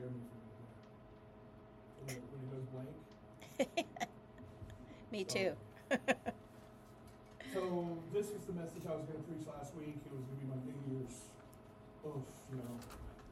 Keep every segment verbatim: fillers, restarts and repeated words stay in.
scare me from when it, when it goes blank. Me So- too. So this is the message I was going to preach last week. It was going to be my New Year's, oof, you know,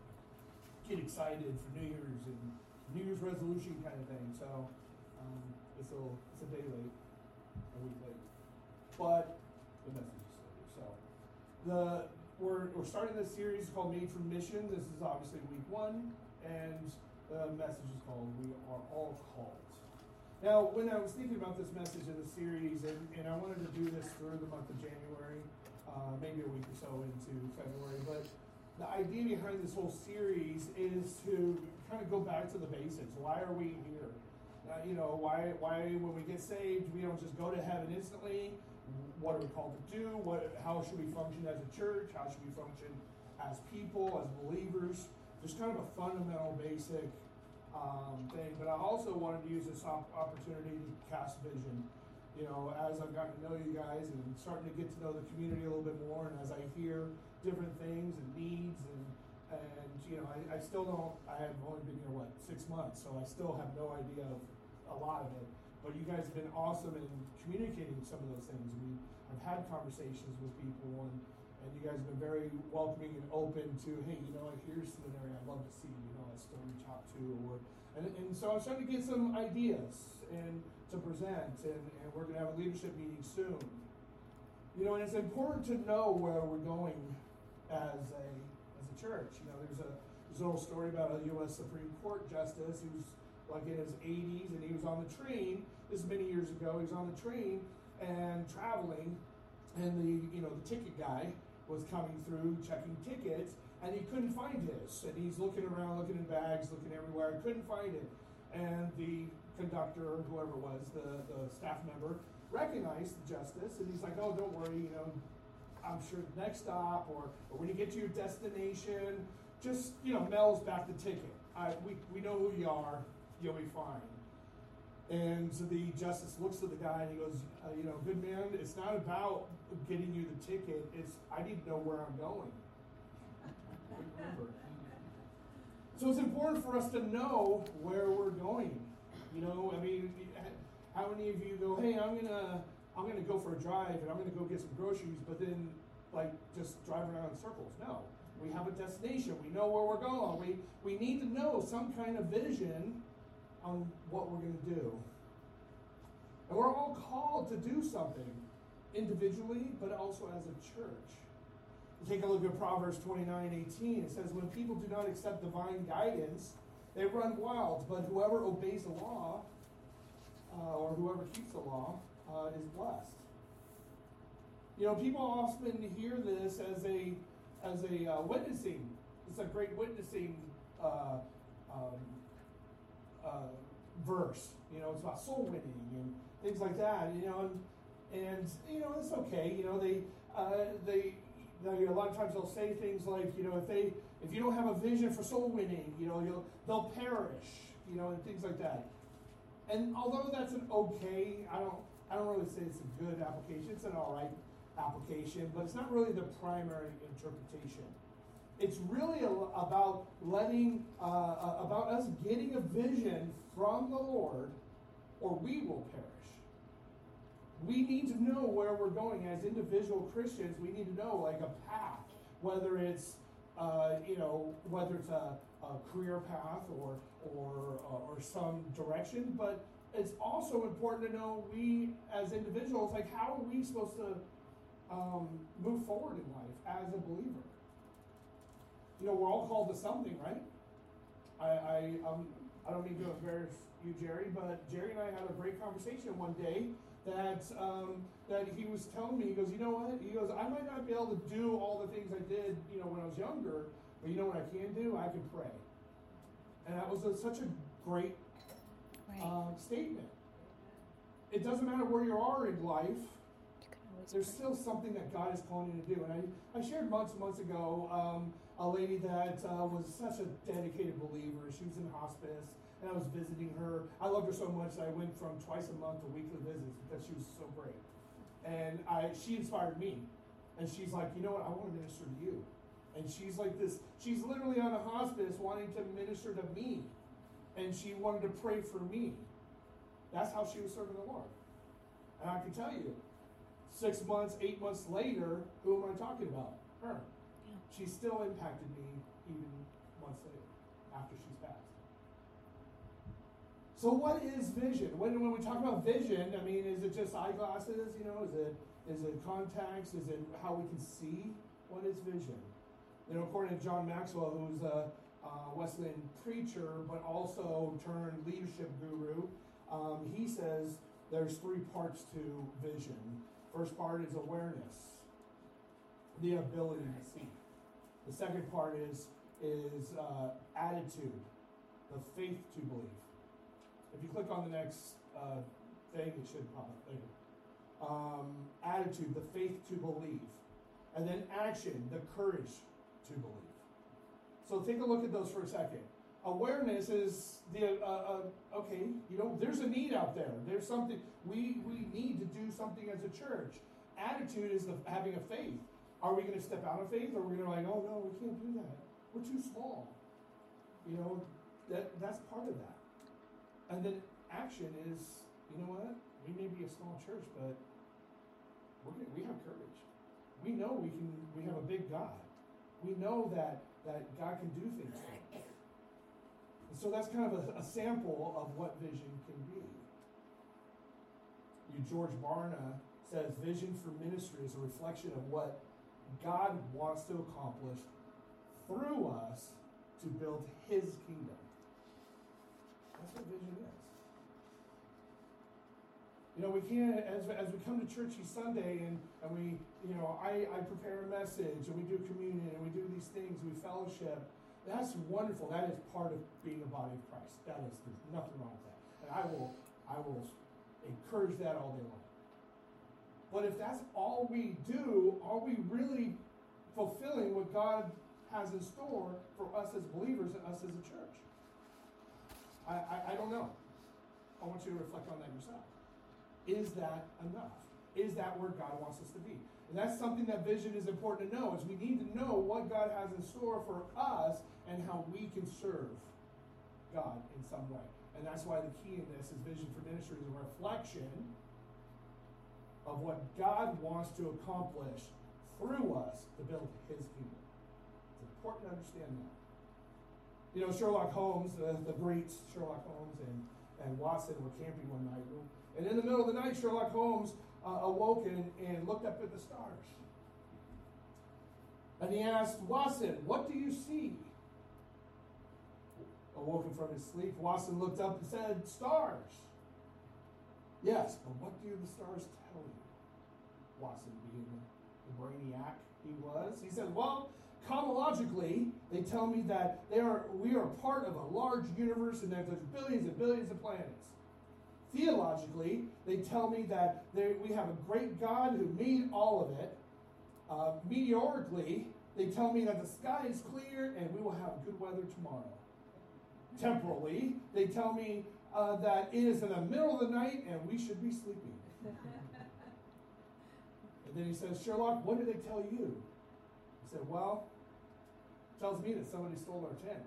get excited for New Year's and New Year's resolution kind of thing. So um, it's a it's a day late, a week late, but the message is still here. So the we're we're starting this series called Made for Mission. This is obviously week one, and the message is called "We Are All Called." Now, when I was thinking about this message in the series, and, and I wanted to do this through the month of January, uh, maybe a week or so into February, but the idea behind this whole series is to kind of go back to the basics. Why are we here? Uh, you know, why why when we get saved, we don't just go to heaven instantly? What are we called to do? What? How should we function as a church? How should we function as people, as believers? There's kind of a fundamental, basic Um, thing, but I also wanted to use this op- opportunity to cast vision. You know, as I've gotten to know you guys and starting to get to know the community a little bit more, and as I hear different things and needs, and and you know, I, I still don't. I have only been here what six months, so I still have no idea of a lot of it. But you guys have been awesome in communicating some of those things. We have had conversations with people, and. And you guys have been very welcoming and open to, hey, you know, here's an area I'd love to see, you know, I still reach out to. Or, and, and so I'm starting to get some ideas and to present, and, and we're going to have a leadership meeting soon. You know, and it's important to know where we're going as a as a church. You know, there's a there's an old story about a U S Supreme Court justice who's like in his eighties, and he was on the train. This is many years ago. He was on the train and traveling, and the you know the ticket guy was coming through checking tickets, and he couldn't find his. And he's looking around, looking in bags, looking everywhere, couldn't find it. And the conductor, or whoever it was, the, the staff member, recognized the justice, and he's like, oh, don't worry, you know, I'm sure the next stop, or, or when you get to your destination, just, you know, mails back the ticket. I, we, we know who you are, you'll be fine. And so the justice looks at the guy and he goes, uh, you know, good man, it's not about getting you the ticket. It's, I need to know where I'm going. Remember. So it's important for us to know where we're going. You know, I mean, how many of you go, hey, I'm gonna, I'm gonna go for a drive and I'm gonna go get some groceries, but then like just drive around in circles? No. We have a destination. We know where we're going. We we need to know some kind of vision on what we're going to do. And we're all called to do something individually, but also as a church. Take a look at Proverbs twenty-nine eighteen. It says, when people do not accept divine guidance, they run wild, but whoever obeys the law, uh, or whoever keeps the law, uh, is blessed. You know, people often hear this as a as a uh, witnessing. It's a great witnessing uh, um, Uh, verse. You know, it's about soul winning and things like that. You know, and, and you know, it's okay. You know, they uh, they, they a lot of times they'll say things like, you know, if they if you don't have a vision for soul winning, you know, you'll they'll perish. You know, and things like that. And although that's an okay, I don't I don't really say it's a good application. It's an all right application, but it's not really the primary interpretation. It's really a, about letting, uh, about us getting a vision from the Lord, or we will perish. We need to know where we're going as individual Christians. We need to know like a path, whether it's, uh, you know, whether it's a, a career path or or or some direction. But it's also important to know we as individuals, like how are we supposed to um, move forward in life as a believer? You know, we're all called to something, right? I I, um, I don't mean to embarrass you, Jerry, but Jerry and I had a great conversation one day that um, that he was telling me, he goes, you know what? He goes, I might not be able to do all the things I did, you know, when I was younger, but you know what I can do? I can pray. And that was a, such a great right. uh, statement. It doesn't matter where you are in life, there's still something that God is calling you to do. And I, I shared months and months ago um, a lady that uh, was such a dedicated believer. She was in hospice, and I was visiting her. I loved her so much that I went from twice a month to weekly visits because she was so great. And I, she inspired me. And she's like, you know what, I want to minister to you. And she's like this, she's literally on a hospice wanting to minister to me. And she wanted to pray for me. That's how she was serving the Lord. And I can tell you, six months, eight months later, who am I talking about? Her. Yeah. She still impacted me even months later, after she's passed. So what is vision? When, when we talk about vision, I mean, is it just eyeglasses? You know, is it is it contacts? Is it how we can see? What is vision? You know, according to John Maxwell, who's a uh, Wesleyan preacher, but also turned leadership guru, um, he says there's three parts to vision. First part is awareness, the ability to see. The second part is is uh, attitude, the faith to believe. If you click on the next uh, thing, it should pop up later. Um, attitude, the faith to believe. And then action, the courage to believe. So take a look at those for a second. Awareness is the, uh, uh, okay, you know, there's a need out there. There's something, we, we need to do something as a church. Attitude is the, having a faith. Are we going to step out of faith, or are we going to like, oh no, we can't do that. We're too small. You know, that that's part of that. And then action is, you know what? We may be a small church, but we're gonna, we have courage. We know we can. We have a big God. We know that that God can do things for us. And so that's kind of a, a sample of what vision can be. You, George Barna says, vision for ministry is a reflection of what God wants to accomplish through us to build His kingdom. That's what vision is. You know, we can't, as, as we come to church each Sunday and, and we, you know, I, I prepare a message and we do communion and we do these things, we fellowship. That's wonderful. That is part of being a body of Christ. That is, there's nothing wrong with that. And I will, I will encourage that all day long. But if that's all we do, are we really fulfilling what God has in store for us as believers and us as a church? I, I, I don't know. I want you to reflect on that yourself. Is that enough? Is that where God wants us to be? And that's something that vision is important to know, is we need to know what God has in store for us and how we can serve God in some way. And that's why the key in this is vision for ministry is a reflection of what God wants to accomplish through us to build His kingdom. It's important to understand that. You know, Sherlock Holmes, the, the great Sherlock Holmes and, and Watson were camping one night. And in the middle of the night, Sherlock Holmes uh, awoke and, and looked up at the stars. And he asked Watson, "What do you see?" Awoken from his sleep, Watson looked up and said, "Stars." "Yes, but what do the stars tell you?" Watson, being the brainiac he was, he said, "Well, cosmologically, they tell me that they are we are part of a large universe and that there's billions and billions of planets. Theologically, they tell me that they, we have a great God who made all of it. Uh, meteorically, they tell me that the sky is clear and we will have good weather tomorrow. Temporally, they tell me uh, that it is in the middle of the night and we should be sleeping." And then he says, "Sherlock, what do they tell you?" He said, "Well, it tells me that somebody stole our tent."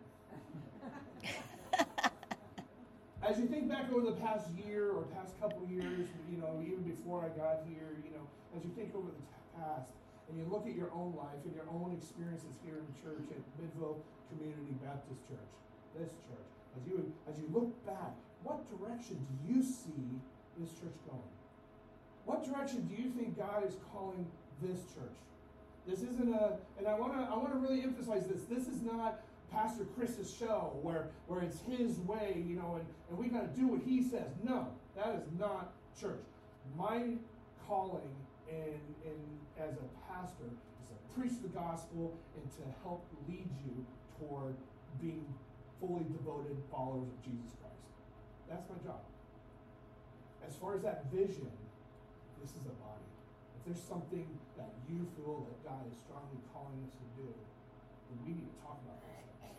As you think back over the past year or past couple of years, you know, even before I got here, you know, as you think over the t- past and you look at your own life and your own experiences here in church at Midville Community Baptist Church, this church, as you as you look back, what direction do you see this church going? What direction do you think God is calling this church? This isn't a, and I want to I want to really emphasize this. This is not Pastor Chris's show where, where it's his way, you know, and, and we got to do what he says. No, that is not church. My calling in, in as a pastor is to preach the gospel and to help lead you toward being fully devoted followers of Jesus Christ. That's my job. As far as that vision, this is a body. If there's something that you feel that God is strongly calling us to do, then we need to talk about this.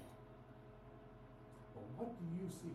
But what do you see?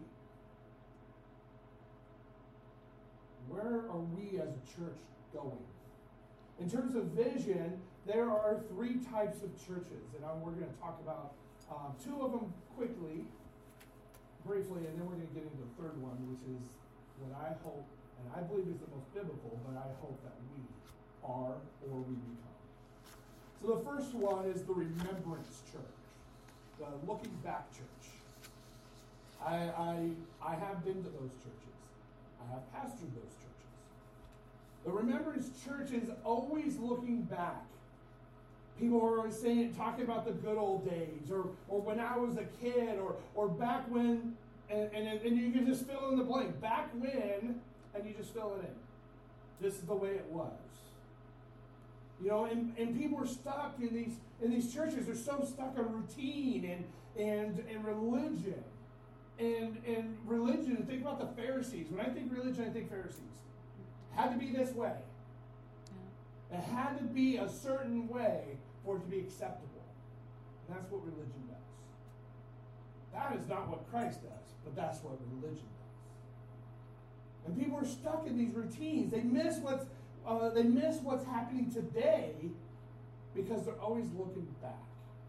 Where are we as a church going? In terms of vision, there are three types of churches, and we're going to talk about Um, two of them quickly, briefly, and then we're going to get into the third one, which is what I hope, and I believe is the most biblical, but I hope that we are or we become. So the first one is the Remembrance Church, the Looking Back Church. I, I, I have been to those churches. I have pastored those churches. The Remembrance Church is always looking back. People are always saying, talking about the good old days, or or when I was a kid, or or back when, and, and, and you can just fill in the blank. Back when, and you just fill it in. This is the way it was. You know, and, and people are stuck in these in these churches. They're so stuck on routine and and and religion. And and religion, and think about the Pharisees. When I think religion, I think Pharisees. Had to be this way. It had to be a certain way for it to be acceptable. And that's what religion does. That is not what Christ does, but that's what religion does. And people are stuck in these routines. They miss what's uh, they miss what's happening today because they're always looking back.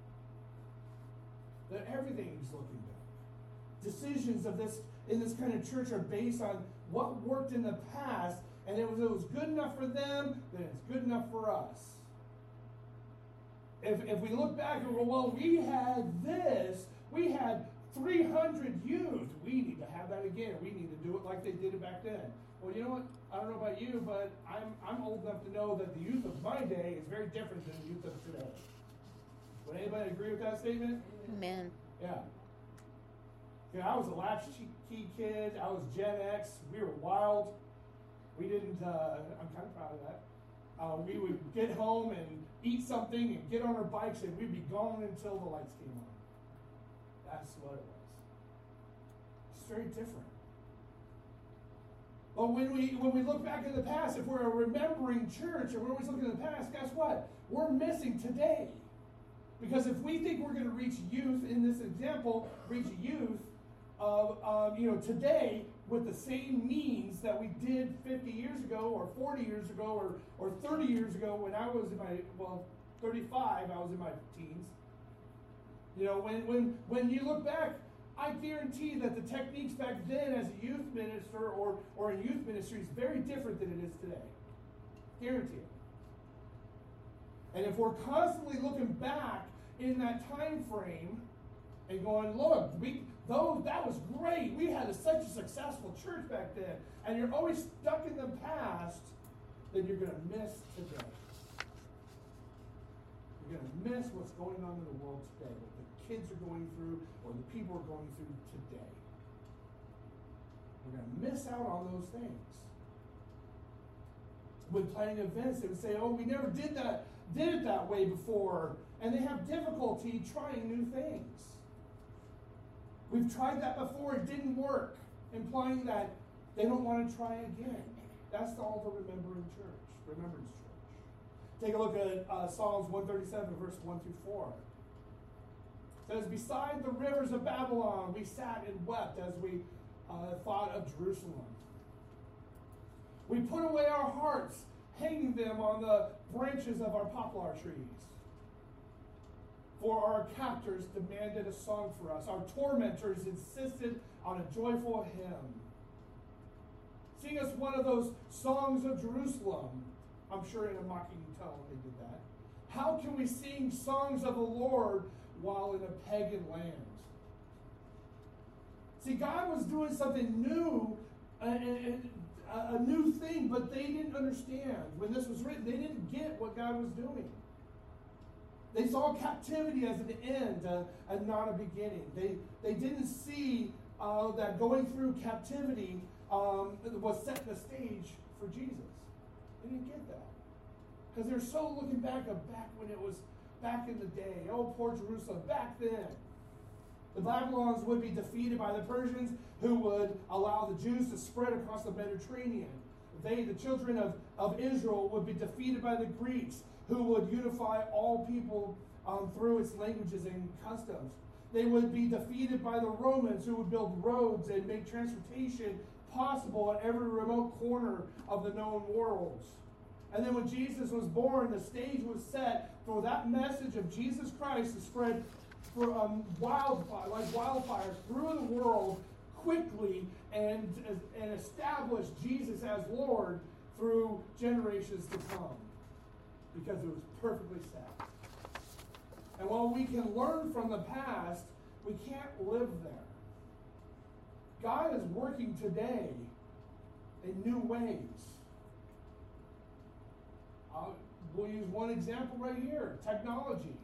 That everything is looking back. Decisions of this in this kind of church are based on what worked in the past. And it was, it was good enough for them, then it's good enough for us. If, if we look back and go, well, we had this, we had three hundred youth. We need to have that again. We need to do it like they did it back then. Well, you know what? I don't know about you, but I'm, I'm old enough to know that the youth of my day is very different than the youth of today. Would anybody agree with that statement? Amen. Yeah. Yeah, I was a latchkey kid. I was Gen X. We were wild. We didn't, uh, I'm kind of proud of that. Uh, we would get home and eat something and get on our bikes and we'd be gone until the lights came on. That's what it was. It's very different. But when we when we look back in the past, if we're a remembering church and we're always looking at the past, guess what? We're missing today. Because if we think we're going to reach youth, in this example, reach youth of, um, you know, today, with the same means that we did fifty years ago or forty years ago or, or thirty years ago when I was in my, well, thirty-five, I was in my teens. You know, when, when, when you look back, I guarantee that the techniques back then as a youth minister or, or in youth ministry is very different than it is today. Guarantee it. And if we're constantly looking back in that time frame and going, look, we... Though that was great. We had a, such a successful church back then. And you're always stuck in the past, then you're going to miss today. You're going to miss what's going on in the world today, what the kids are going through, or the people are going through today. We're going to miss out on those things. When planning events, they would say, oh, we never did that, did it that way before. And they have difficulty trying new things. We've tried that before, it didn't work, implying that they don't want to try again. That's all the Remembering Church, Remembrance Church. Take a look at uh, Psalms one thirty-seven, verse one through four. It says, beside the rivers of Babylon, we sat and wept as we uh, thought of Jerusalem. We put away our hearts, hanging them on the branches of our poplar trees. For our captors demanded a song for us. Our tormentors insisted on a joyful hymn. Sing us one of those songs of Jerusalem. I'm sure in a mocking tone they did that. How can we sing songs of the Lord while in a pagan land? See, God was doing something new, a, a, a new thing, but they didn't understand. When this was written, they didn't get what God was doing. They saw captivity as an end uh, and not a beginning. They they didn't see uh, that going through captivity um, was setting the stage for Jesus. They didn't get that. Because they're so looking back of back when it was back in the day. Oh, poor Jerusalem, back then. The Babylons would be defeated by the Persians, who would allow the Jews to spread across the Mediterranean. They, the children of, of Israel, would be defeated by the Greeks, who would unify all people um, through its languages and customs. They would be defeated by the Romans, who would build roads and make transportation possible at every remote corner of the known worlds. And then when Jesus was born, the stage was set for that message of Jesus Christ to spread for um, wildfire, like wildfire through the world quickly and, and establish Jesus as Lord through generations to come, because it was perfectly set. And while we can learn from the past, we can't live there. God is working today in new ways. Uh, we'll use one example right here, technology.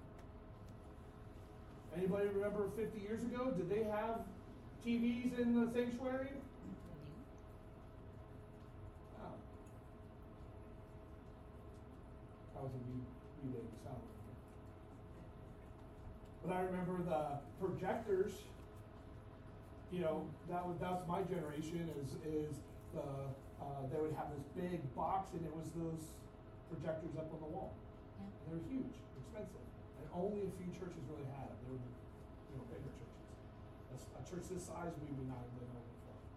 Anybody remember fifty years ago, did they have T Vs in the sanctuary? Oh. That was a wee, wee baby sound. But I remember the projectors, you know, that was, that's my generation, is, is the, uh, they would have this big box and it was those projectors up on the wall. Yeah. They were huge, expensive. And only a few churches really had them. They were, you know, bigger churches. A, a church this size, we would not have been able to afford.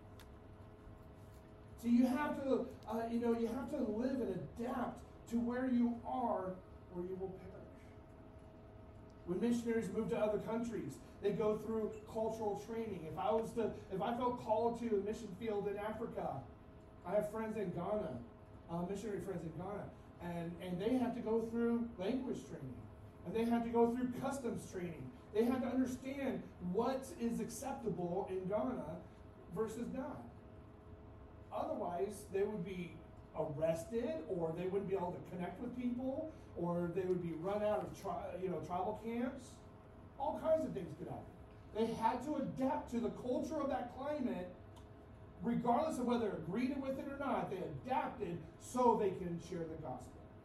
So you have to, uh, you know, you have to live and adapt to where you are, or you will perish. When missionaries move to other countries, they go through cultural training. If I was to, if I felt called to a mission field in Africa, I have friends in Ghana, uh, missionary friends in Ghana, and, and they have to go through language training. And they have to go through customs training. They have to understand what is acceptable in Ghana versus not. Otherwise, they would be arrested, or they wouldn't be able to connect with people, or they would be run out of tri- you know, tribal camps. All kinds of things could happen. They had to adapt to the culture of that climate, regardless of whether they agreed with it or not. They adapted so they can share the gospel.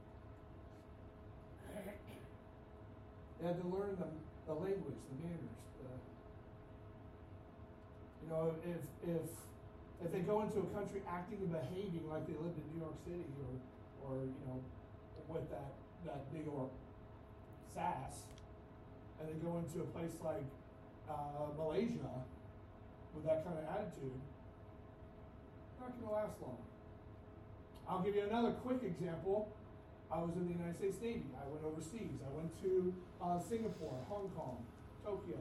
They had to learn the, the language, the manners. The, you know, if if if they go into a country acting and behaving like they lived in New York City, or or you know, with that that New York sass, and they go into a place like uh, Malaysia with that kind of attitude, not going to last long. I'll give you another quick example. I was in the United States Navy. I went overseas. I went to uh, Singapore, Hong Kong, Tokyo,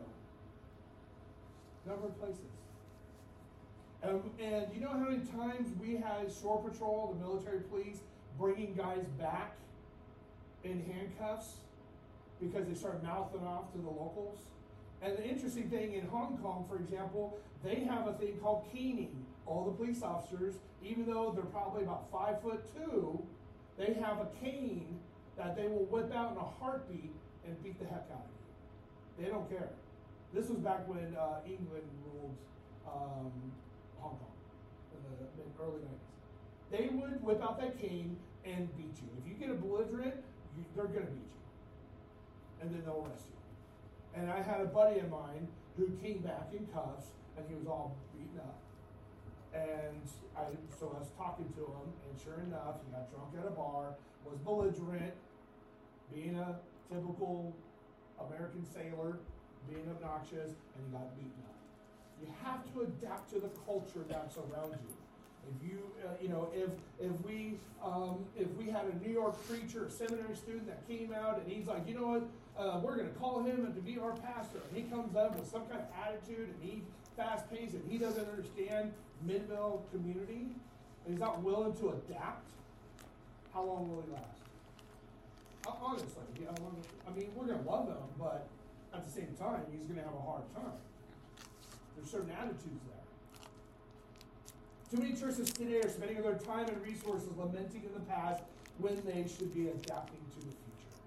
a number of places. Um, and you know how many times we had Shore Patrol, the military police, bringing guys back in handcuffs because they started mouthing off to the locals? And the interesting thing in Hong Kong, for example, they have a thing called caning. All the police officers, even though they're probably about five foot two, they have a cane that they will whip out in a heartbeat and beat the heck out of you. They don't care. This was back when uh, England ruled um, Hong Kong in the, in the early nineties. They would whip out that cane and beat you. If you get a belligerent, you, they're going to beat you. And then they'll arrest you. And I had a buddy of mine who came back in cuffs, and he was all beaten up. And I, so I was talking to him, and sure enough, he got drunk at a bar, was belligerent, being a typical American sailor, being obnoxious, and he got beaten up. You have to adapt to the culture that's around you. If you, uh, you know, if if we um, if we had a New York preacher, a seminary student that came out, and he's like, you know what, uh, we're going to call him to be our pastor, and he comes up with some kind of attitude, and he fast paced, and he doesn't understand Midville community, and he's not willing to adapt, how long will he last? Honestly, you know, I mean, we're going to love him, but at the same time, he's going to have a hard time. There's certain attitudes there. Too many churches today are spending their time and resources lamenting in the past when they should be adapting to the future.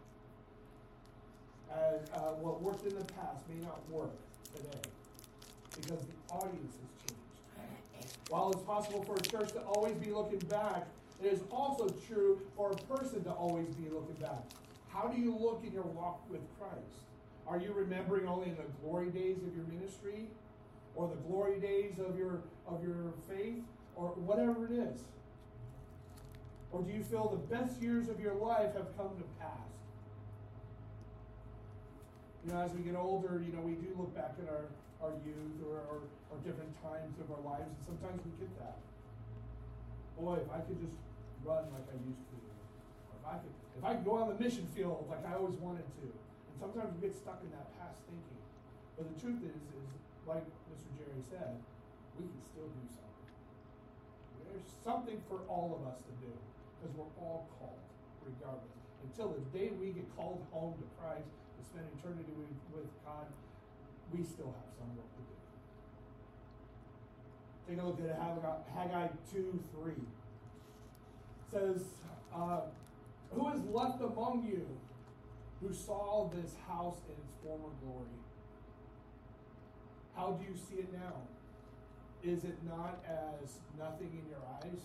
And uh, what worked in the past may not work today because the audience has changed. While it's possible for a church to always be looking back, it is also true for a person to always be looking back. How do you look in your walk with Christ? Are you remembering only the glory days of your ministry, or the glory days of your of your faith, or whatever it is? Or do you feel the best years of your life have come to pass? You know, as we get older, you know, we do look back at our, our youth or, or, or different times of our lives, and sometimes we get that. Boy, if I could just run like I used to, or if I could if I could go on the mission field like I always wanted to, and sometimes we get stuck in that past thinking. But the truth is, is like Mister Jerry said, we can still do something. There's something for all of us to do, because we're all called, regardless. Until the day we get called home to Christ to spend eternity with, with God, we still have some work to do. Take a look at Haggai, Haggai two three. It says, uh, who is left among you who saw this house in its former glory? How do you see it now? Is it not as nothing in your eyes?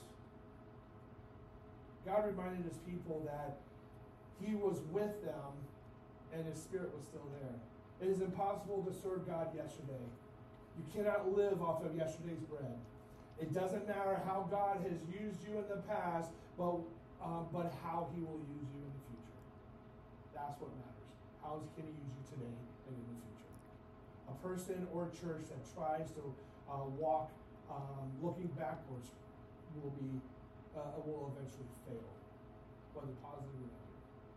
God reminded his people that he was with them and his spirit was still there. It is impossible to serve God yesterday. You cannot live off of yesterday's bread. It doesn't matter how God has used you in the past, but, um, but how he will use you in the future. That's what matters. How can he use you today and in the future? A person or a church that tries to uh, walk um, looking backwards will be uh, will eventually fail, whether positive or negative.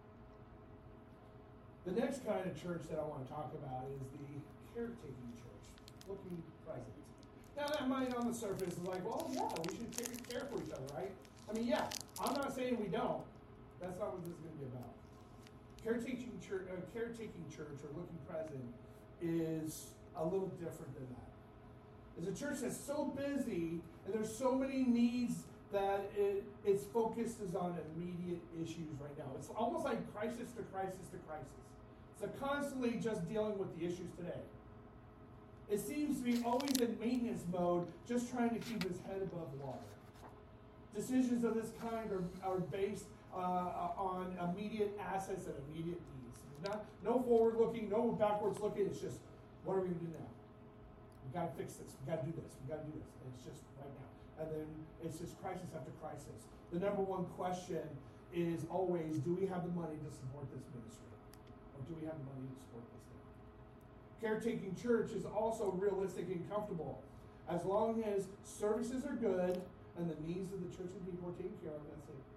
The next kind of church that I want to talk about is the caretaking church, looking present. Now that might on the surface is like, well, yeah, we should take care for each other, right? I mean, yeah, I'm not saying we don't. That's not what this is going to be about. Caretaking church, uh, caretaking church or looking present is a little different than that. It's a church that's so busy and there's so many needs that it, its focus is on immediate issues right now. It's almost like crisis to crisis to crisis. It's constantly just dealing with the issues today. It seems to be always in maintenance mode, just trying to keep his head above water. Decisions of this kind are, are based uh, on immediate assets and immediate needs. Not, no forward-looking, no backwards-looking. It's just, what are we going to do now? We've got to fix this. We've got to do this. We've got to do this. And it's just right now. And then it's just crisis after crisis. The number one question is always, do we have the money to support this ministry? Or do we have the money to support this thing? Caretaking church is also realistic and comfortable. As long as services are good and the needs of the church and people are taken care of, that's it.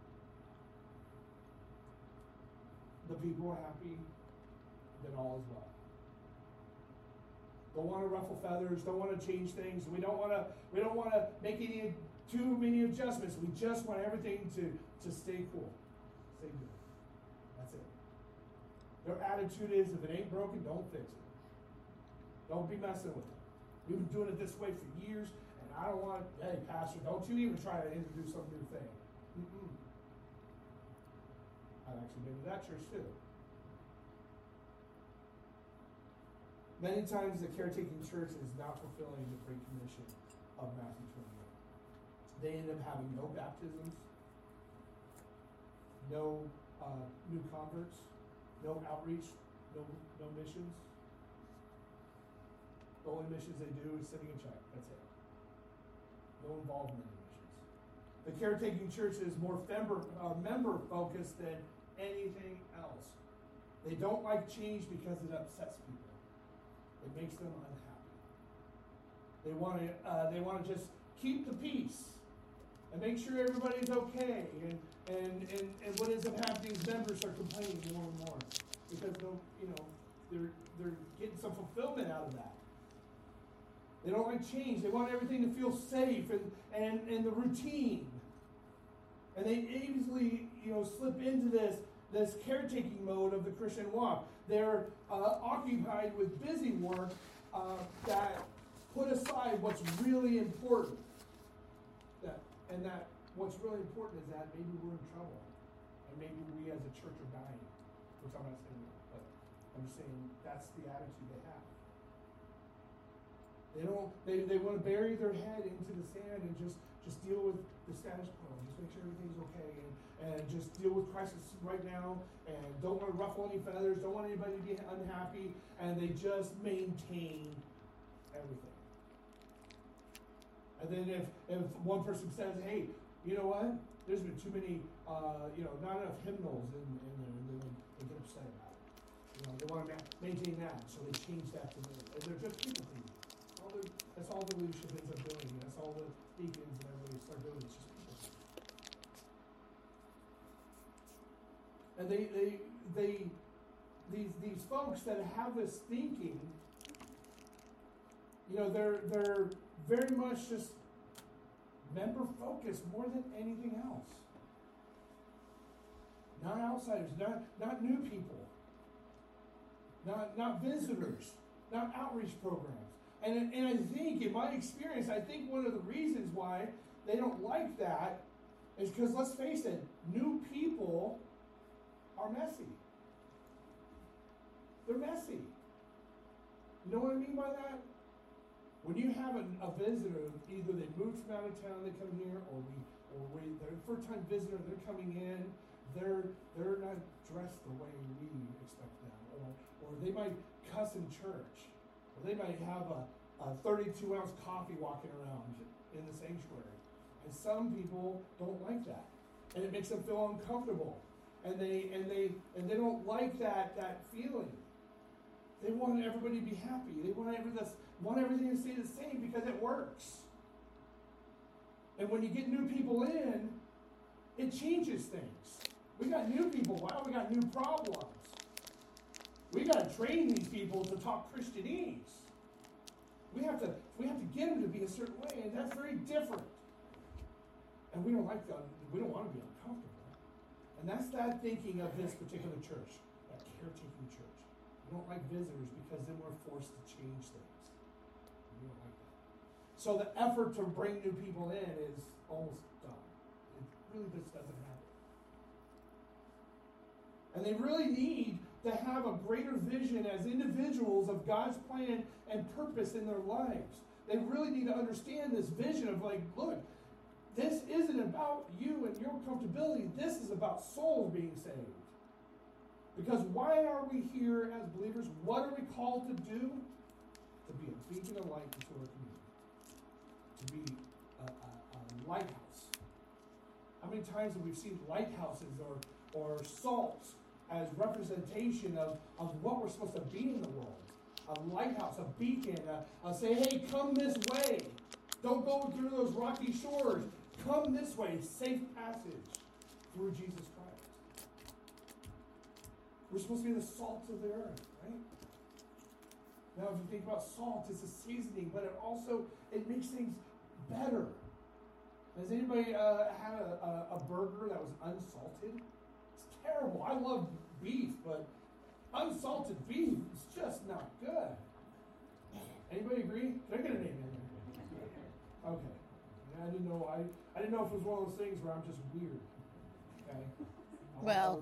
The people are happy, then all is well. Don't want to ruffle feathers, don't want to change things. We don't want to we don't want to make any too many adjustments. We just want everything to, to stay cool. Stay good. That's it. Their attitude is, if it ain't broken, don't fix it. Don't be messing with it. We've been doing it this way for years, and I don't want, hey, pastor, don't you even try to introduce some new thing. Mm-mm. I've actually been to that church too. Many times the caretaking church is not fulfilling the Great Commission of Matthew twenty-eight. They end up having no baptisms, no uh, new converts, no outreach, no, no missions. The only missions they do is sending a check. That's it. No involvement in missions. The caretaking church is more member, uh, member focused than anything else. They don't like change because it upsets people. It makes them unhappy. They want to. Uh, they want to just keep the peace and make sure everybody's okay. And and, and and what ends up happening is members are complaining more and more because they'll, you know, they're they're getting some fulfillment out of that. They don't like change. They want everything to feel safe and and and the routine. And they easily, you know, slip into this. this caretaking mode of the Christian walk. They're uh, occupied with busy work uh, that put aside what's really important. That, and that what's really important is that maybe we're in trouble. And maybe we as a church are dying. Which I'm not saying that, but I'm just saying that's the attitude they have. They don't they, they want to bury their head into the sand and just, just deal with the status quo. Just make sure everything's okay. And, and just deal with crisis right now, and don't want to ruffle any feathers, don't want anybody to be unhappy, and they just maintain everything. And then if, if one person says, hey, you know what, there's been too many, uh, you know, not enough hymnals in, in there, and then they get upset about it. You know, they want to ma- maintain that, so they change that to them. And they're just people pleasing. All the, that's all the leadership ends up doing, and that's all the deacons and everybody start doing. It's just And they, they, they, these these folks that have this thinking, you know, they're they're very much just member focused more than anything else. Not outsiders, not not new people, not not visitors, not outreach programs. And and I think, in my experience, I think one of the reasons why they don't like that is because, let's face it, new people are messy. They're messy. You know what I mean by that? When you have a, a visitor, either they moved from out of town, they come here, or we, or we, they're a first-time visitor, they're coming in, they're they're not dressed the way we expect them, or or they might cuss in church, or they might have a, a thirty-two ounce coffee walking around in the sanctuary, and some people don't like that, and it makes them feel uncomfortable, and they and they and they don't like that that feeling. They want everybody to be happy. They want everything want everything to stay the same because it works. And when you get new people in, it changes things. We got new people. Wow, we got new problems. We got to train these people to talk Christianese. We have to we have to get them to be a certain way, and that's very different. And we don't like that. We don't want to be uncomfortable. And that's that thinking of this particular church, that caretaking church. We don't like visitors because then we're forced to change things. We don't like that. So the effort to bring new people in is almost done. It really just doesn't happen. And they really need to have a greater vision as individuals of God's plan and purpose in their lives. They really need to understand this vision of, like, look, this isn't about you and your comfortability. This is about souls being saved. Because why are we here as believers? What are we called to do? To be a beacon of light into our community. To be a, a, a lighthouse. How many times have we seen lighthouses or, or salts as representation of, of what we're supposed to be in the world? A lighthouse, a beacon, a, a say, hey, come this way. Don't go through those rocky shores. Come this way. Safe passage through Jesus Christ. We're supposed to be the salt of the earth, right? Now, if you think about salt, it's a seasoning, but it also, it makes things better. Has anybody uh, had a, a, a burger that was unsalted? It's terrible. I love beef, but unsalted beef is just not good. Anybody agree? Can I get an amen? Okay. Yeah, I didn't know. I, I didn't know if it was one of those things where I'm just weird. Okay. I Well.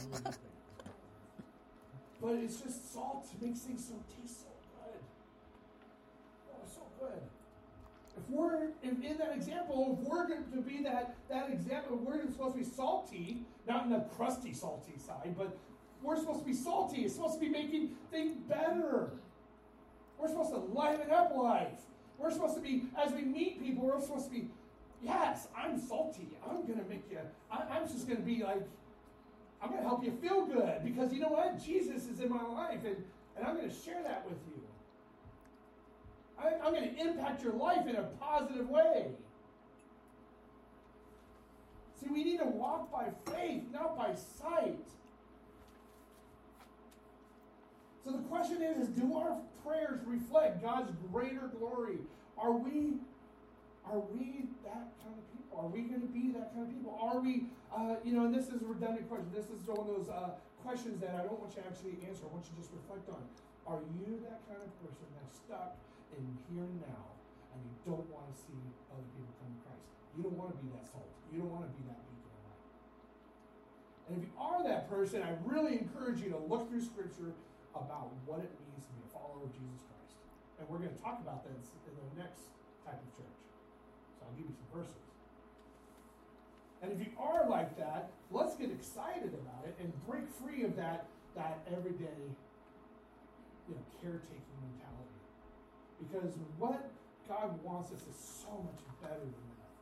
But it's just salt makes things so taste so good. Oh, so good. If we're if in that example, if we're going to be that that example, we're supposed to be salty, not in the crusty salty side, but we're supposed to be salty. It's supposed to be making things better. We're supposed to liven up life. We're supposed to be, as we meet people, we're supposed to be, yes, I'm salty. I'm going to make you, I, I'm just going to be like, I'm going to help you feel good because you know what? Jesus is in my life and, and I'm going to share that with you. I, I'm going to impact your life in a positive way. See, we need to walk by faith, not by sight. So the question is, is do our prayers reflect God's greater glory? Are we, are we that kind of people? Are we going to be that kind of people? Are we, uh, you know, and this is a redundant question. This is one of those uh, questions that I don't want you to actually answer. I want you to just reflect on. Are you that kind of person that's stuck in here and now and you don't want to see other people come to Christ? You don't want to be that salt. You don't want to be that beacon of light. And if you are that person, I really encourage you to look through Scripture about what it means to be a follower of Jesus Christ. And we're going to talk about that in the next type of church. So I'll give you some verses. And if you are like that, let's get excited about it and break free of that, that everyday, you know, caretaking mentality. Because what God wants us is so much better than that.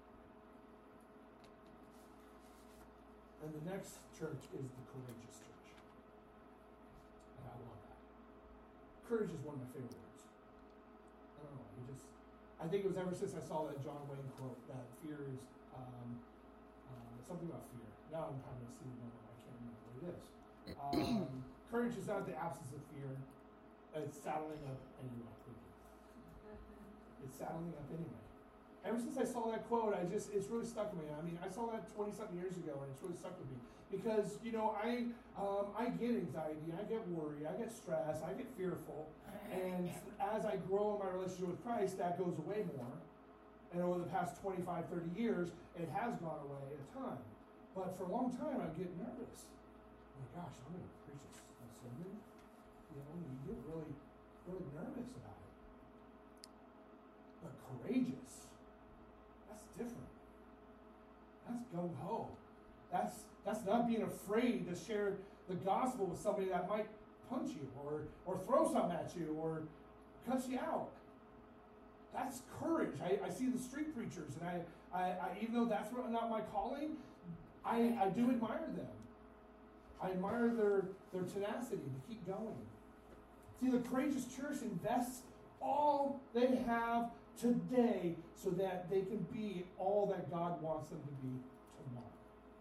And the next church is the courageous church. And I love that. Courage is one of my favorite words. I don't know. You just, I think it was ever since I saw that John Wayne quote that fear is um, uh, something about fear. Now I'm having to see the moment. I can't remember what it is. Um, Courage is not the absence of fear. It's saddling up anyway. It's saddling up anyway. Ever since I saw that quote, I just, it's really stuck with me. I mean, I saw that twenty-something years ago, and it's really stuck with me. Because, you know, I um, I get anxiety, I get worry, I get stress, I get fearful. And as I grow in my relationship with Christ, that goes away more. And over the past twenty-five, thirty years, it has gone away a ton. But for a long time, I get nervous. Oh my gosh, I'm going to preach this sermon. You know, you get really, really nervous about it. But courageous, that's different. That's gung-ho. That's that's not being afraid to share the gospel with somebody that might punch you or or throw something at you or cuss you out. That's courage. I, I see the street preachers, and I, I, I even though that's not my calling, I, I do admire them. I admire their, their tenacity to keep going. See, the courageous church invests all they have today so that they can be all that God wants them to be tomorrow.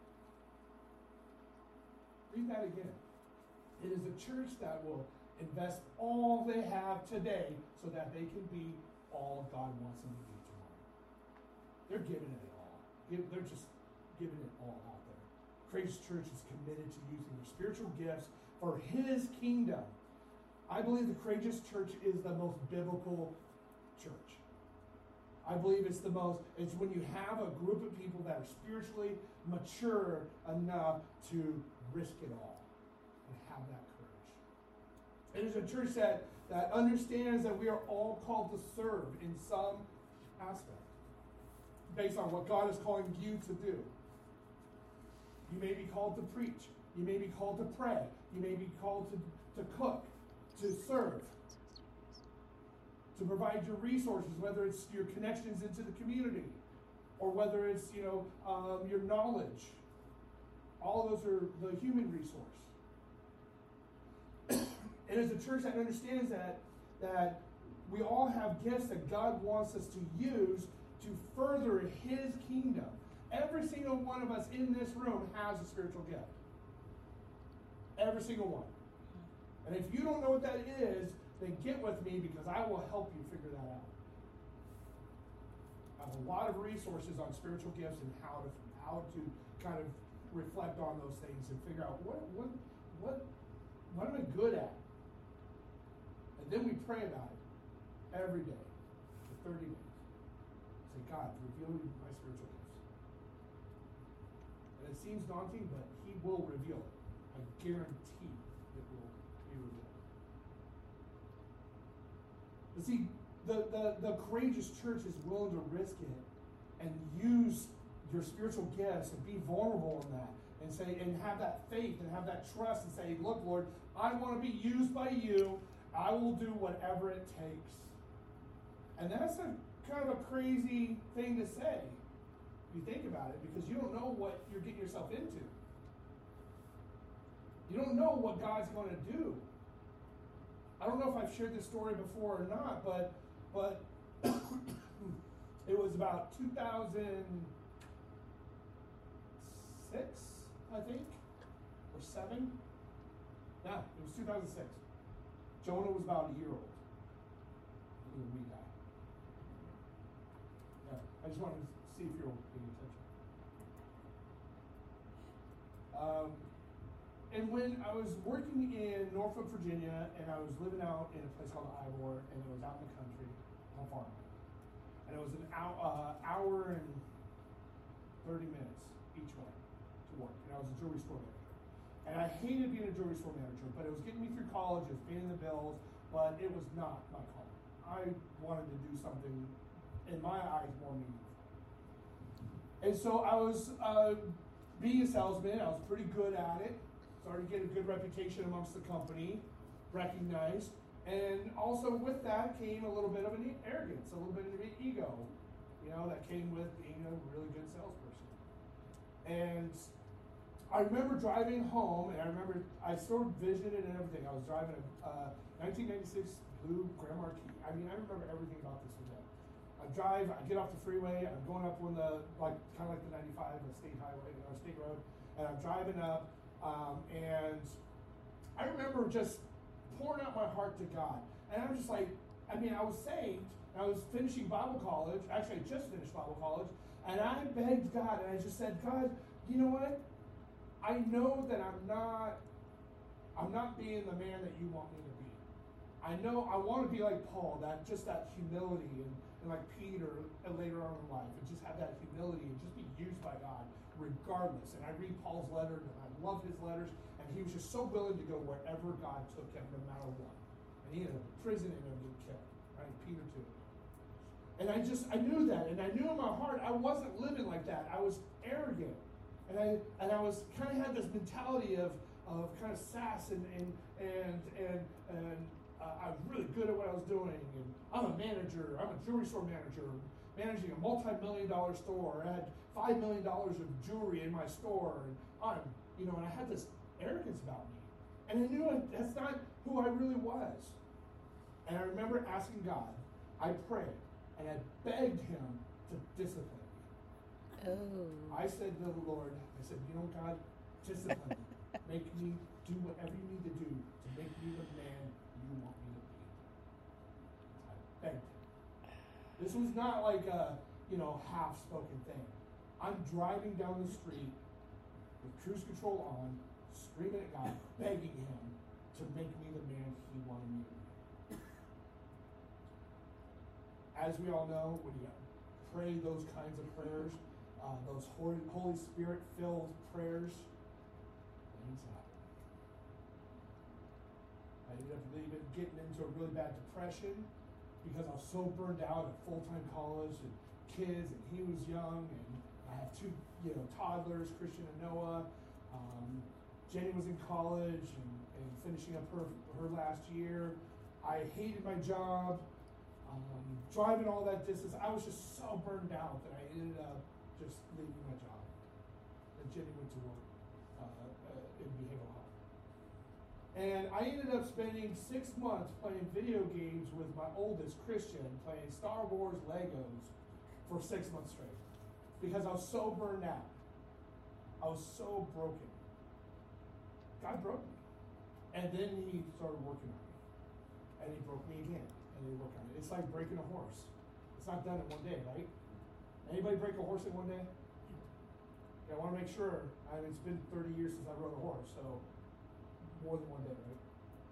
Read that again. It is a church that will invest all they have today so that they can be all God wants them to be tomorrow. They're giving it all. They're just giving it all out there. Courageous Church is committed to using their spiritual gifts for His kingdom. I believe the Courageous Church is the most biblical church. I believe it's the most, it's when you have a group of people that are spiritually mature enough to risk it all and have that courage. It is a church that, that understands that we are all called to serve in some aspect based on what God is calling you to do. You may be called to preach. You may be called to pray. You may be called to, to cook, to serve, to provide your resources, whether it's your connections into the community or whether it's, you know, um, your knowledge. All of those are the human resource. It is a church that understands that, that we all have gifts that God wants us to use to further His kingdom. Every single one of us in this room has a spiritual gift. Every single one. And if you don't know what that is, then get with me because I will help you figure that out. I have a lot of resources on spiritual gifts and how to how to kind of reflect on those things and figure out what what what what am I good at? And then we pray about it every day for thirty days. Say, God, reveal me my spiritual gifts. And it seems daunting, but He will reveal it. I guarantee it will be revealed. But see, the, the, the courageous church is willing to risk it and use your spiritual gifts and be vulnerable in that and say and have that faith and have that trust and say, look, Lord, I want to be used by you. I will do whatever it takes. And that's a kind of a crazy thing to say if you think about it, because you don't know what you're getting yourself into. You don't know what God's going to do. I don't know if I've shared this story before or not, but but it was about two thousand six, I think, or seven. No, it was two thousand six. Jonah was about a year old. Little wee guy. Yeah, I just wanted to see if you're paying attention. Um, and when I was working in Norfolk, Virginia, and I was living out in a place called Ivor, and it was out in the country on a farm, and it was an hour, uh, hour and thirty minutes each way to work, and I was a jewelry store manager. And I hated being a jewelry store manager, but it was getting me through college, it was paying the bills, but it was not my calling. I wanted to do something, in my eyes, more meaningful. And so I was uh, being a salesman, I was pretty good at it, started to get a good reputation amongst the company, recognized, and also with that came a little bit of an arrogance, a little bit of an ego, you know, that came with being a really good salesperson. And I remember driving home, and I remember I sort of visioned it and everything. I was driving a uh, nineteen ninety-six blue Grand Marquis. I mean, I remember everything about this event. I drive, I get off the freeway, I'm going up on the, like, kind of like the ninety-five, the state highway, or state road, and I'm driving up, um, and I remember just pouring out my heart to God. And I was just like, I mean, I was saved. I was finishing Bible college. Actually, I just finished Bible college. And I begged God, and I just said, God, you know what? I know that I'm not, I'm not being the man that you want me to be. I know I want to be like Paul, that just that humility, and, and like Peter and later on in life, and just have that humility and just be used by God regardless. And I read Paul's letters, and I love his letters, and he was just so willing to go wherever God took him, no matter what. And he ended up in prison and ended up getting killed. Right? Peter too. And I just, I knew that, and I knew in my heart I wasn't living like that. I was arrogant. And I and I was kind of had this mentality of, of kind of sass and and and and, and uh, I was really good at what I was doing, and I'm a manager. I'm a jewelry store manager, managing a multi-million dollar store. I had five million dollars of jewelry in my store, and I'm you know, and I had this arrogance about me, and I knew I, that's not who I really was. And I remember asking God. I prayed and I begged Him to discipline. Oh. I said to the Lord, I said, you know, God, discipline me. Make me do whatever you need to do to make me the man you want me to be. I begged him. This was not like a, you know, half-spoken thing. I'm driving down the street with cruise control on, screaming at God, begging him to make me the man he wanted me to be. As we all know, when you pray those kinds of prayers, Uh, those Holy, Holy Spirit-filled prayers, things happen. I ended up leaving, getting into a really bad depression because I was so burned out at full-time college and kids, and he was young, and I had two, you know, toddlers, Christian and Noah. Um, Jenny was in college and, and finishing up her her last year. I hated my job, um, driving all that distance. I was just so burned out that I ended up just leaving my job. And Jenny went to work uh, uh, in behavioral health. And I ended up spending six months playing video games with my oldest, Christian, playing Star Wars Legos for six months straight. Because I was so burned out. I was so broken. God broke me. And then He started working on me. And He broke me again. And He worked on me. It's like breaking a horse. It's not done in one day, right? Anybody break a horse in one day? Yeah, I want to make sure. I mean, it's been thirty years since I rode a horse, so more than one day, right?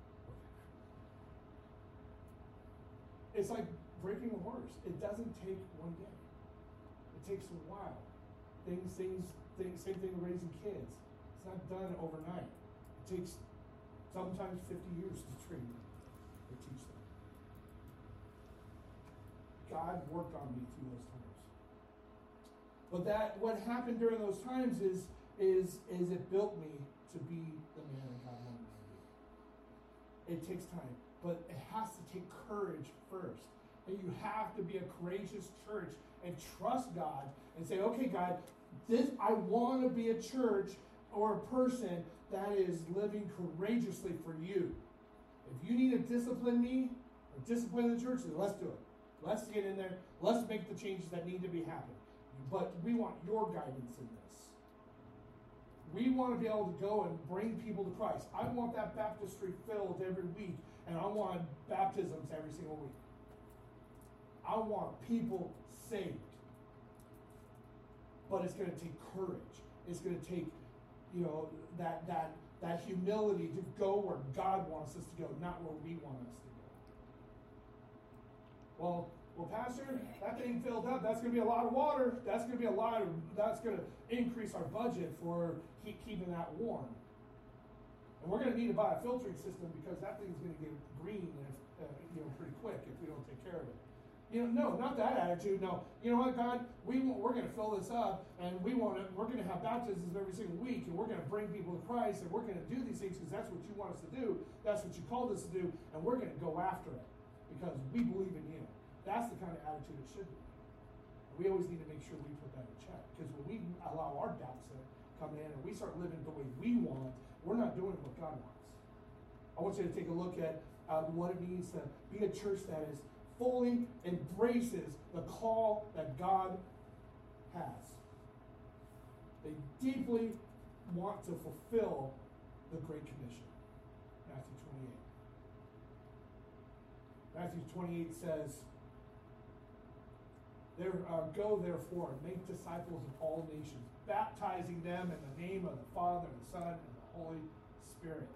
Okay. It's like breaking a horse. It doesn't take one day. It takes a while. Things, things, things same thing with raising kids. It's not done overnight. It takes sometimes fifty years to train them or teach them. God worked on me through those times. But that what happened during those times is is is it built me to be the man that God wanted me to be. It takes time, but it has to take courage first. And you have to be a courageous church and trust God and say, okay, God, this I want to be a church or a person that is living courageously for you. If you need to discipline me or discipline the church, then let's do it. Let's get in there. Let's make the changes that need to be happening. But we want your guidance in this. We want to be able to go and bring people to Christ. I want that baptistry filled every week, and I want baptisms every single week. I want people saved. But it's going to take courage. It's going to take, you know, that that that humility to go where God wants us to go, not where we want us to go. Well, Well, Pastor, that thing filled up. That's going to be a lot of water. That's going to be a lot of, that's going to increase our budget for keep, keeping that warm. And we're going to need to buy a filtering system because that thing's going to get green, if, uh, you know, pretty quick if we don't take care of it. You know, no, not that attitude. No, you know what, God, we want, we're going to fill this up, and we want to. We're going to have baptisms every single week, and we're going to bring people to Christ, and we're going to do these things because that's what you want us to do. That's what you called us to do, and we're going to go after it because we believe in you. That's the kind of attitude it should be. We always need to make sure we put that in check. Because when we allow our doubts to come in and we start living the way we want, we're not doing what God wants. I want you to take a look at uh, what it means to be a church that is fully embraces the call that God has. They deeply want to fulfill the Great Commission. Matthew twenty-eight. Matthew twenty-eight says, there, uh, go therefore and make disciples of all nations, baptizing them in the name of the Father, and the Son, and the Holy Spirit,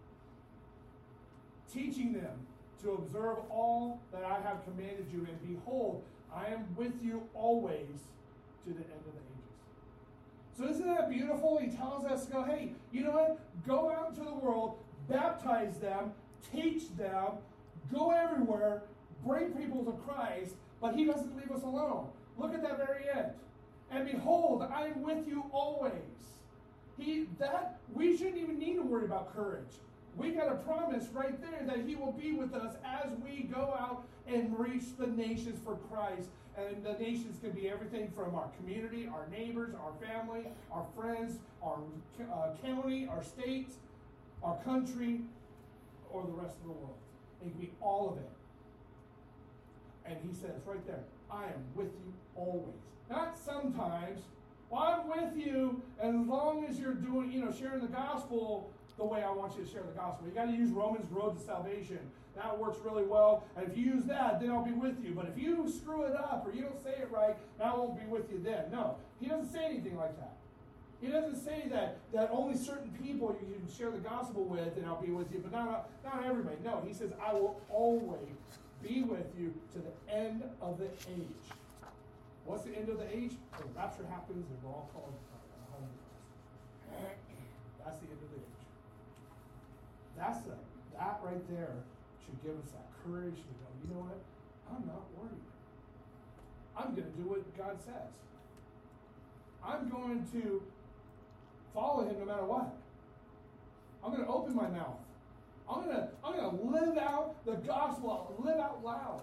teaching them to observe all that I have commanded you, and behold, I am with you always to the end of the ages. So isn't that beautiful? He tells us to go, hey, you know what? Go out into the world, baptize them, teach them, go everywhere, bring people to Christ, but he doesn't leave us alone. Look at that very end. And behold, I am with you always. He that we shouldn't even need to worry about courage. We got a promise right there that he will be with us as we go out and reach the nations for Christ. And the nations can be everything from our community, our neighbors, our family, our friends, our uh, county, our state, our country, or the rest of the world. It can be all of it. And he says right there, I am with you always. Not sometimes. Well, I'm with you as long as you're doing, you know, sharing the gospel the way I want you to share the gospel. You got to use Romans Road to Salvation. That works really well. And if you use that, then I'll be with you. But if you screw it up or you don't say it right, then I won't be with you then. No, he doesn't say anything like that. He doesn't say that, that only certain people you can share the gospel with and I'll be with you, but not, not everybody. No, he says, I will always be with you to the end of the age. What's the end of the age? The rapture happens and we're all called home to Christ. That's the end of the age. That's the, that right there should give us that courage to go, you know what? I'm not worried. I'm going to do what God says. I'm going to follow him no matter what. I'm going to open my mouth. I'm going to I'm going to live out the gospel, live out loud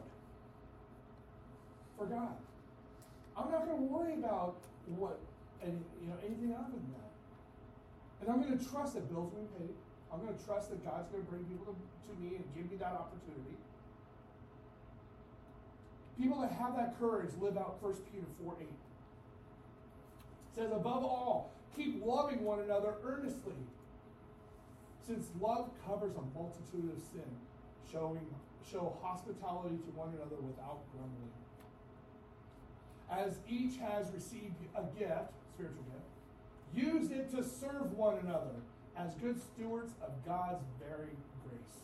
for God. I'm not going to worry about what any, you know anything other than that. And I'm going to trust that bills will be paid. I'm going to trust that God's going to bring people to, to me and give me that opportunity. People that have that courage live out First Peter four eight. It says, above all, keep loving one another earnestly, since love covers a multitude of sin, showing show hospitality to one another without grumbling. As each has received a gift, spiritual gift, use it to serve one another as good stewards of God's very grace.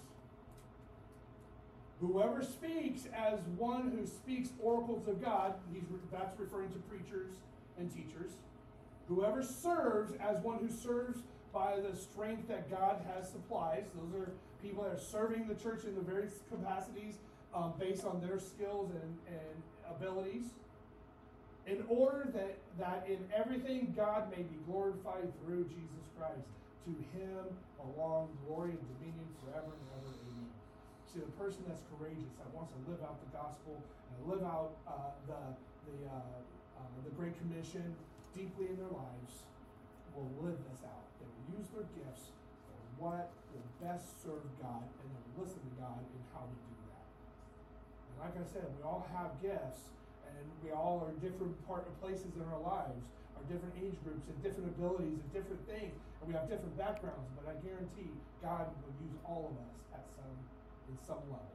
Whoever speaks as one who speaks oracles of God, he's, that's referring to preachers and teachers. Whoever serves as one who serves by the strength that God has supplies. Those are people that are serving the church in the various capacities um, based on their skills and, and abilities. In order that, that in everything God may be glorified through Jesus Christ. To him belong glory and dominion forever and ever. Amen. See, the person that's courageous, that wants to live out the gospel and live out uh, the the uh, uh, the Great Commission deeply in their lives, will live this out. They will use their gifts for what will best serve God, and then listen to God in how to do that. And like I said, we all have gifts, and we all are different part of places in our lives, are different age groups and different abilities and different things. And we have different backgrounds, but I guarantee God will use all of us at some, in some level.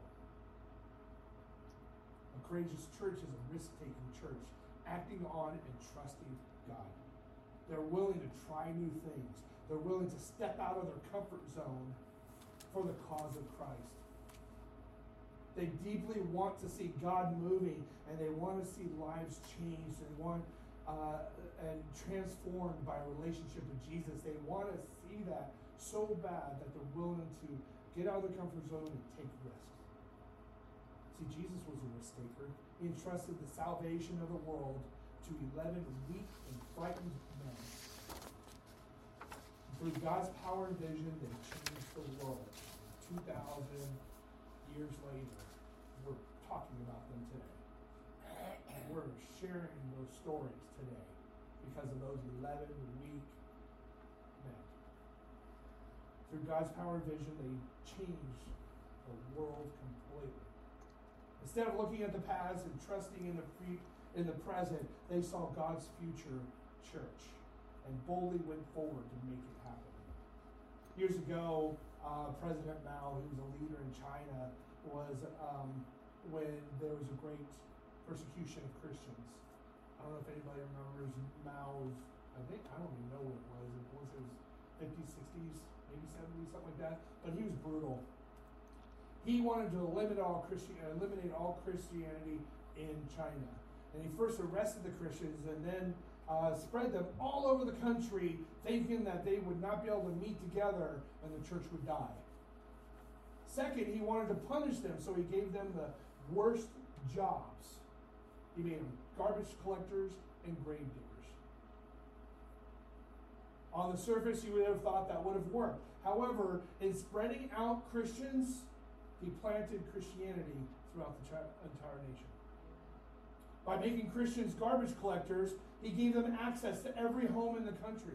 A courageous church is a risk-taking church, acting on and trusting God. They're willing to try new things. They're willing to step out of their comfort zone for the cause of Christ. They deeply want to see God moving, and they want to see lives changed. They want Uh, and transformed by a relationship with Jesus. They want to see that so bad that they're willing to get out of their comfort zone and take risks. See, Jesus was a risk taker. He entrusted the salvation of the world to eleven weak and frightened men. Through God's power and vision, they changed the world. two thousand years later, we're talking about them today. We're sharing those stories today because of those eleven weak men. Through God's power and vision, they changed the world completely. Instead of looking at the past and trusting in the pre- in the present, they saw God's future church and boldly went forward to make it happen. Years ago, uh, President Mao, who was a leader in China, was um, when there was a great persecution of Christians. I don't know if anybody remembers Mao's, I think, I don't even know what it was. It was his fifties, sixties, maybe seventies, something like that. But he was brutal. He wanted to eliminate all Christian, eliminate all Christianity in China. And he first arrested the Christians and then uh, spread them all over the country, thinking that they would not be able to meet together and the church would die. Second, he wanted to punish them, so he gave them the worst jobs. He made them garbage collectors and grave diggers. On the surface, you would have thought that would have worked. However, in spreading out Christians, he planted Christianity throughout the entire nation. By making Christians garbage collectors, he gave them access to every home in the country.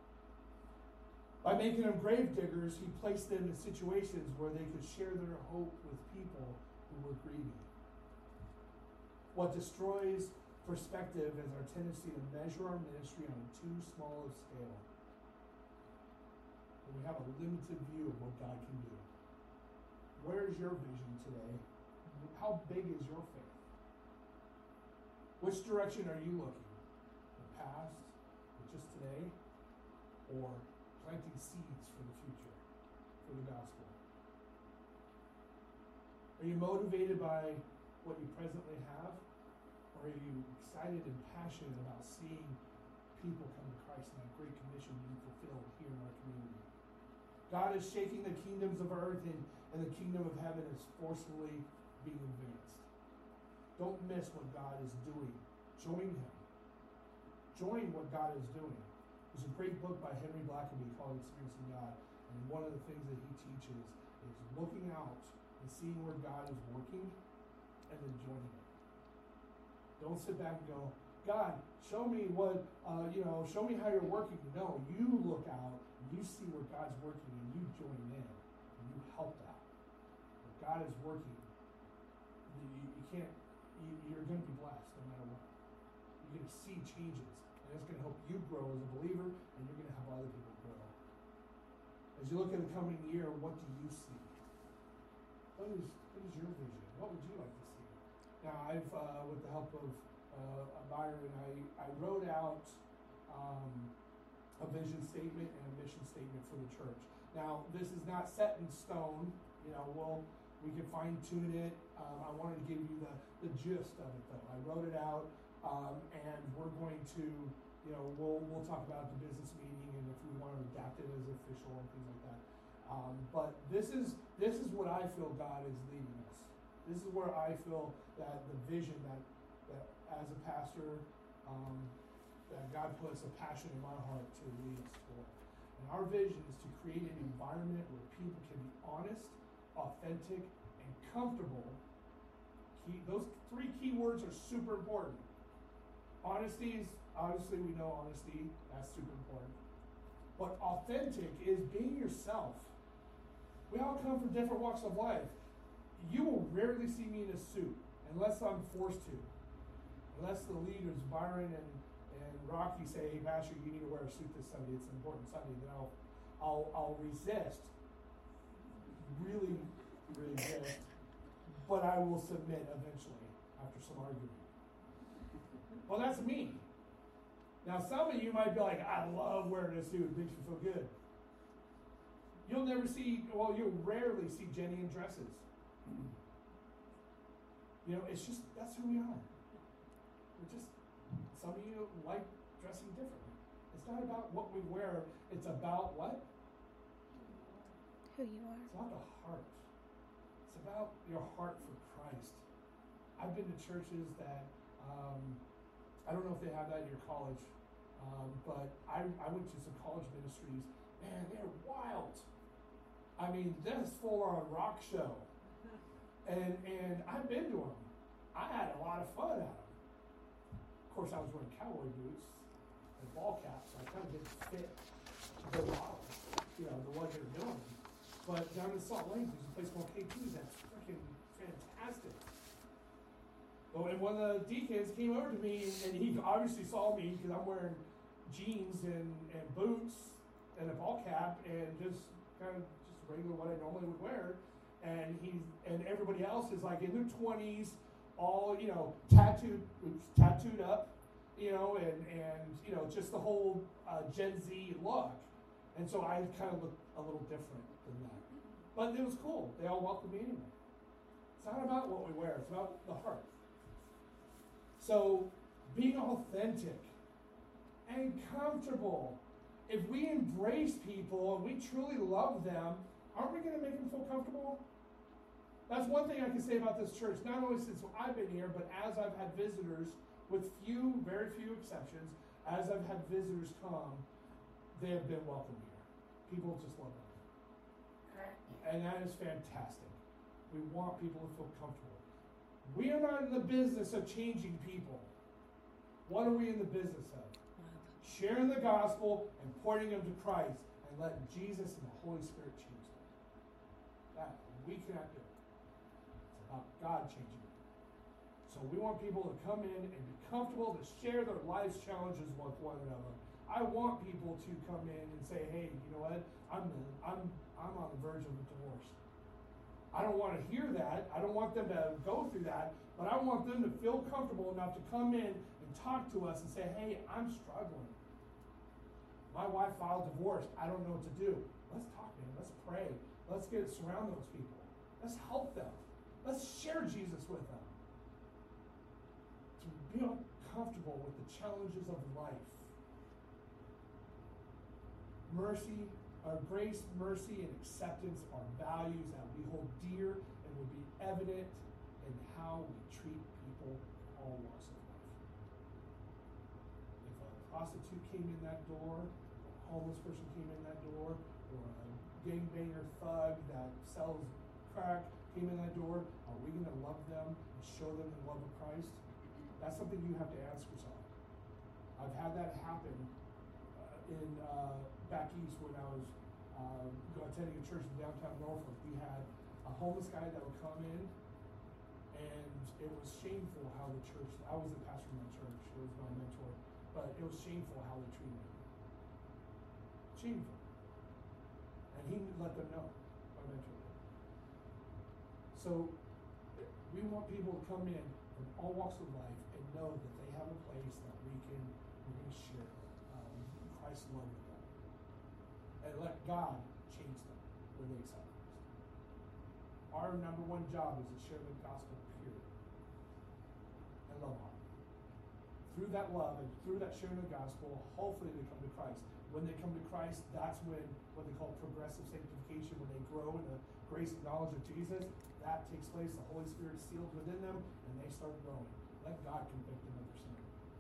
By making them grave diggers, he placed them in situations where they could share their hope with people who were grieving. What destroys perspective is our tendency to measure our ministry on too small a scale. And we have a limited view of what God can do. Where is your vision today? How big is your faith? Which direction are you looking? The past, or just today, or planting seeds for the future, for the gospel? Are you motivated by what you presently have, or are you excited and passionate about seeing people come to Christ and that great commission being fulfilled here in our community? God is shaking the kingdoms of earth, and, and the kingdom of heaven is forcefully being advanced. Don't miss what God is doing. Join Him. Join what God is doing. There's a great book by Henry Blackaby called Experiencing God, and one of the things that he teaches is looking out and seeing where God is working and then joining it. Don't sit back and go, God, show me what, uh, you know, show me how you're working. No, you look out and you see where God's working and you join in and you help out. Where God is working, you, you can't, you, you're going to be blessed no matter what. You're going to see changes, and it's going to help you grow as a believer, and you're going to help other people grow. As you look at the coming year, what do you see? What is what is your vision? What would you like to see? Now, I've, uh, with the help of uh, Byron, I, I wrote out um, a vision statement and a mission statement for the church. Now, this is not set in stone. You know, we'll, we can fine tune it. Um, I wanted to give you the, the gist of it, though. I wrote it out, um, and we're going to, you know, we'll we'll talk about the business meeting and if we want to adapt it as official and things like that. Um, but this is this is what I feel God is leading us. This is where I feel that the vision that that as a pastor, um, that God puts a passion in my heart to lead us for. And our vision is to create an environment where people can be honest, authentic, and comfortable. Key, those three key words are super important. Honesty is, obviously we know honesty, that's super important. But authentic is being yourself. We all come from different walks of life. You will rarely see me in a suit unless I'm forced to. Unless the leaders, Byron and, and Rocky, say, hey, Pastor, you need to wear a suit this Sunday. It's an important Sunday. Then I'll, I'll, I'll resist. Really, really resist. But I will submit eventually after some argument. Well, that's me. Now, some of you might be like, I love wearing a suit. It makes me feel good. You'll never see, well, you'll rarely see Jenny in dresses. You know, it's just, that's who we are. We're just, some of you like dressing differently. It's not about what we wear. It's about what? Who you are. It's about the heart. It's about your heart for Christ. I've been to churches that, um, I don't know if they have that in your college, um, but I, I went to some college ministries. Man, they're wild. I mean, that's full on rock show. And and I've been to them. I had a lot of fun at them. Of course, I was wearing cowboy boots and ball caps, so I kind of didn't fit the model, you know, the ones that are doing. But down in Salt Lake, there's a place called K two that's freaking fantastic. Oh, and one of the deacons came over to me, and, and he obviously saw me because I'm wearing jeans and, and boots and a ball cap and just kind of just regular what I normally would wear, and he's and everybody else is like in their twenties, all you know, tattooed, tattooed up, you know, and and you know, just the whole uh, Gen Z look, and so I kind of looked a little different than that, but it was cool. They all welcomed me anyway. It's not about what we wear; it's about the heart. So, being authentic and comfortable. If we embrace people and we truly love them, aren't we going to make them feel comfortable? That's one thing I can say about this church, not only since I've been here, but as I've had visitors, with few, very few exceptions, as I've had visitors come, they have been welcome here. People just love them. And that is fantastic. We want people to feel comfortable. We are not in the business of changing people. What are we in the business of? Sharing the gospel and pointing them to Christ and letting Jesus and the Holy Spirit change them. That we cannot do. It's about God changing them. So we want people to come in and be comfortable to share their life's challenges with one another. I want people to come in and say, "Hey, you know what? I'm I'm I'm on the verge of a divorce." I don't want to hear that. I don't want them to go through that, but I want them to feel comfortable enough to come in and talk to us and say, "Hey, I'm struggling. My wife filed divorce. I don't know what to do." Let's talk, man. Let's pray. Let's get surround those people. Let's help them. Let's share Jesus with them. To be comfortable with the challenges of life. Mercy, our grace, mercy, and acceptance are values that we hold dear and will be evident in how we treat people in all walks of life. If a prostitute came in that door, homeless person came in that door, or a gangbanger thug that sells crack came in that door, are we going to love them and show them the love of Christ? That's something you have to ask yourself. I've had that happen uh, in uh, back east when I was uh, attending a church in downtown Norfolk. We had a homeless guy that would come in, and it was shameful how the church, I was the pastor in that church, it was my mentor, but it was shameful how they treated him. Shameful. And he let them know, my mentor. So we want people to come in from all walks of life and know that they have a place that we can we can share um, Christ's love with them. And let God change them when they accept Christ. Our number one job is to share the gospel, period. And love them. Through that love and through that sharing the gospel, hopefully they come to Christ. When they come to Christ, that's when what they call progressive sanctification, when they grow in the grace and knowledge of Jesus, that takes place. The Holy Spirit is sealed within them, and they start growing. Let God convict them of their sin.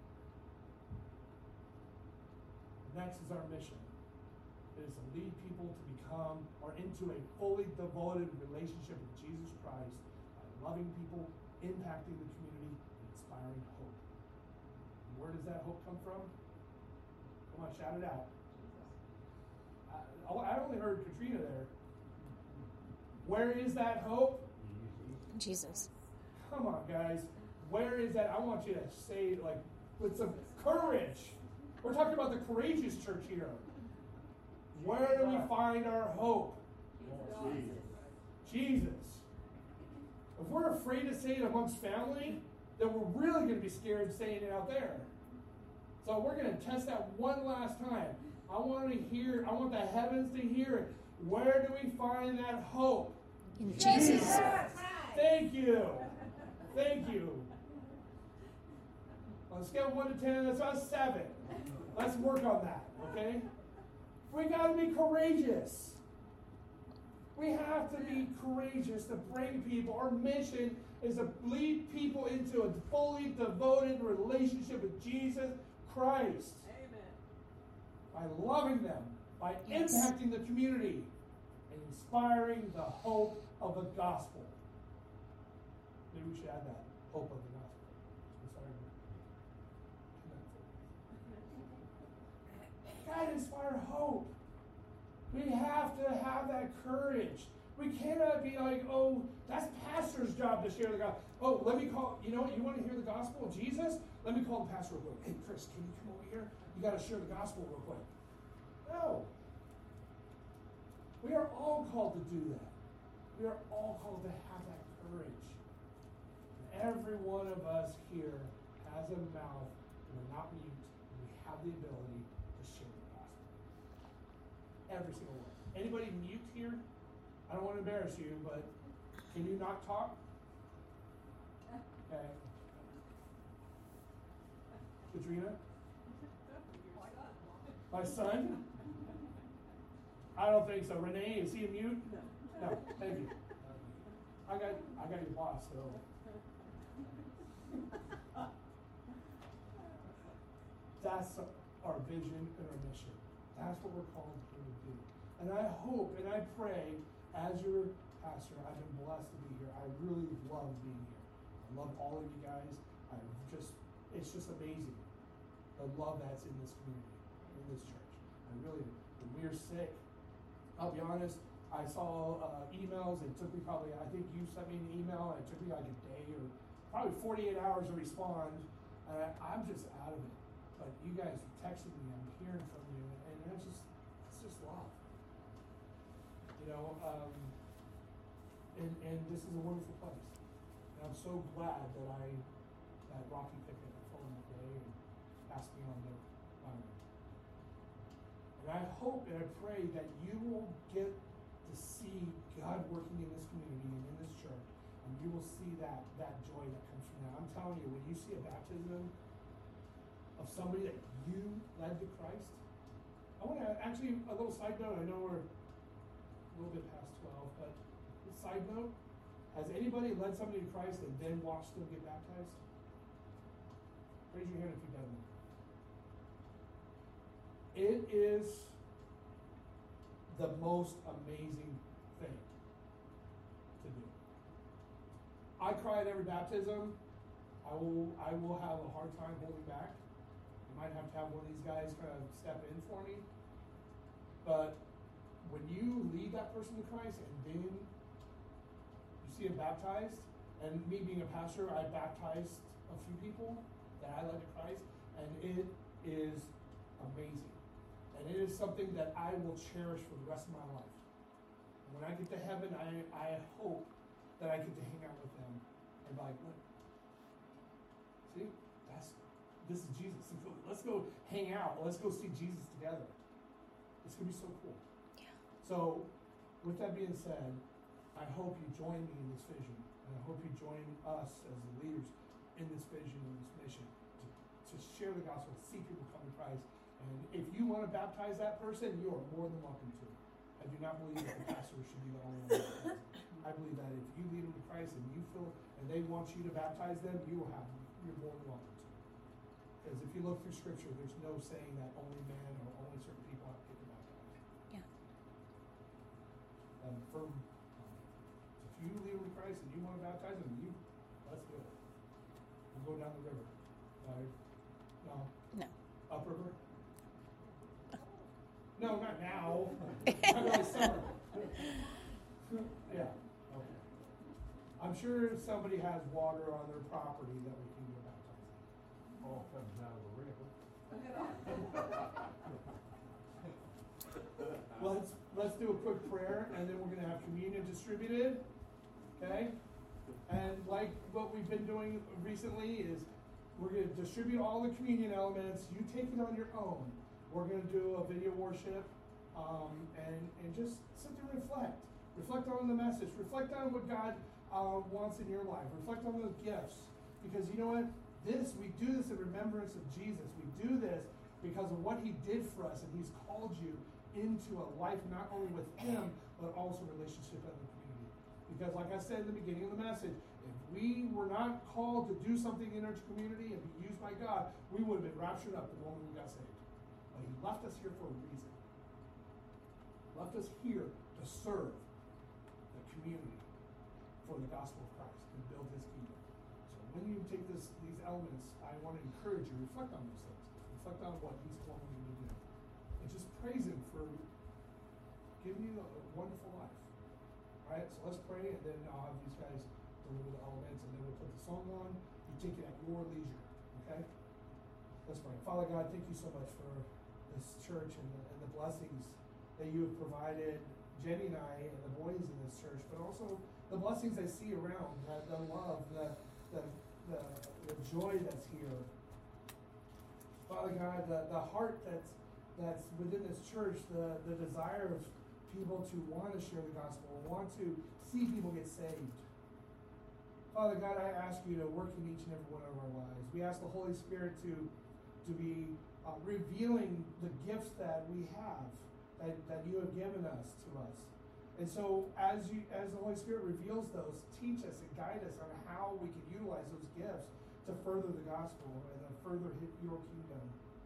Next is our mission. It is to lead people to become or into a fully devoted relationship with Jesus Christ by loving people, impacting the community, and inspiring hope. And where does that hope come from? Come on, shout it out. I only heard Katrina there. Where is that hope? Jesus. Come on, guys. Where is that? I want you to say it like with some courage. We're talking about the courageous church here. Where do we find our hope? Jesus. Jesus. If we're afraid to say it amongst family, then we're really going to be scared saying it out there. So we're going to test that one last time. I want to hear, I want the heavens to hear it. Where do we find that hope? In Jesus. Thank you. Thank you. On a scale of one to ten, that's about seven. Let's work on that, okay? We got to be courageous. We have to be courageous to bring people. Our mission is to lead people into a fully devoted relationship with Jesus Christ. By loving them, by yes. impacting the community, and inspiring the hope of the gospel. Maybe we should add that, hope of the gospel. God inspire hope. We have to have that courage. We cannot be like, oh, that's pastor's job to share the gospel. Oh, let me call, you know what, you want to hear the gospel of Jesus? Let me call the pastor real quick. Hey, Chris, can you come over here? You got to share the gospel real quick. No. We are all called to do that. We are all called to have that courage. Every one of us here has a mouth. We're not mute. We have the ability to share the gospel. Every single one. Anybody mute here? I don't want to embarrass you, but can you not talk? Okay. Katrina? My son? I don't think so. Renee, is he a mute? No. Thank you. I got I got your boss, so. That's our vision and our mission. That's what we're called here to do. And I hope and I pray, as your pastor, I've been blessed to be here. I really love being here. I love all of you guys. I just, it's just amazing the love that's in this community, in this church. I really, when we were sick, I'll be honest, I saw uh, emails. It took me probably, I think you sent me an email, and it took me like a day or probably forty-eight hours to respond. And I, I'm just out of it. But you guys are texting me, I'm hearing from you, and it's just, it's just love. You know, um, and, and this is a wonderful place. And I'm so glad that I, that Rocky picked up the phone that day and asked me on the line. And I hope and I pray that you will get to see God working in this community and in this church, and you will see that, that joy that comes from that. I'm telling you, when you see a baptism of somebody that you led to Christ, I want to actually, a little side note, I know we're a little bit past twelve, but a side note, has anybody led somebody to Christ and then watched them get baptized? Raise your hand if you've done that. It is the most amazing thing to do. I cry at every baptism. I will I will have a hard time holding back. I might have to have one of these guys kind of step in for me. But when you lead that person to Christ and then you see them baptized, and me being a pastor, I baptized a few people that I led to Christ, and it is amazing. And it is something that I will cherish for the rest of my life. And when I get to heaven, I, I hope that I get to hang out with them and be like, look, see, that's this is Jesus. Let's go hang out. Let's go see Jesus together. It's going to be so cool. Yeah. So, with that being said, I hope you join me in this vision. And I hope you join us as the leaders in this vision and this mission to, to share the gospel, to see people come to Christ. And if you want to baptize that person, you are more than welcome to. I do not believe that the pastor should be the only one baptizing. I believe that if you lead them to Christ and you feel and they want you to baptize them, you will have you're more than welcome to. Because if you look through Scripture, there's no saying that only men or only certain people have to get baptized. Yeah. Um, from if you lead them to Christ and you want to baptize them, you let's do it. We'll go down the river. Right? No. No. Upriver. No, not now. Not really summer. Yeah. Okay. I'm sure somebody has water on their property that we can go baptized. All comes out of the river. Let's let's do a quick prayer, and then we're going to have communion distributed. Okay. And like what we've been doing recently is we're going to distribute all the communion elements. You take it on your own. We're going to do a video worship, um, and, and just sit there and reflect. Reflect on the message. Reflect on what God uh, wants in your life. Reflect on those gifts. Because you know what? This, we do this in remembrance of Jesus. We do this because of what he did for us, and he's called you into a life not only with him, but also a relationship in the community. Because like I said in the beginning of the message, if we were not called to do something in our community and be used by God, we would have been raptured up the moment we got saved. But he left us here for a reason. Left us here to serve the community for the gospel of Christ and build his kingdom. So when you take this, these elements, I want to encourage you, reflect on those things. Reflect on what he's calling you to do. And just praise him for giving you a wonderful life. All right, so let's pray, and then I'll have these guys deliver the elements, and then we'll put the song on. You take it at your leisure, okay? Let's pray. Father God, thank you so much for this church and the, and the blessings that you have provided Jenny and I and the boys in this church, but also the blessings I see around, the, the love, the, the, the, the joy that's here. Father God, the, the heart that's, that's within this church, the, the desire of people to want to share the gospel, want to see people get saved. Father God, I ask you to work in each and every one of our lives. We ask the Holy Spirit to, to be uh, revealing the gifts that we have, that, that you have given us to us. And so as you as the Holy Spirit reveals those, teach us and guide us on how we can utilize those gifts to further the gospel and to further hit your kingdom.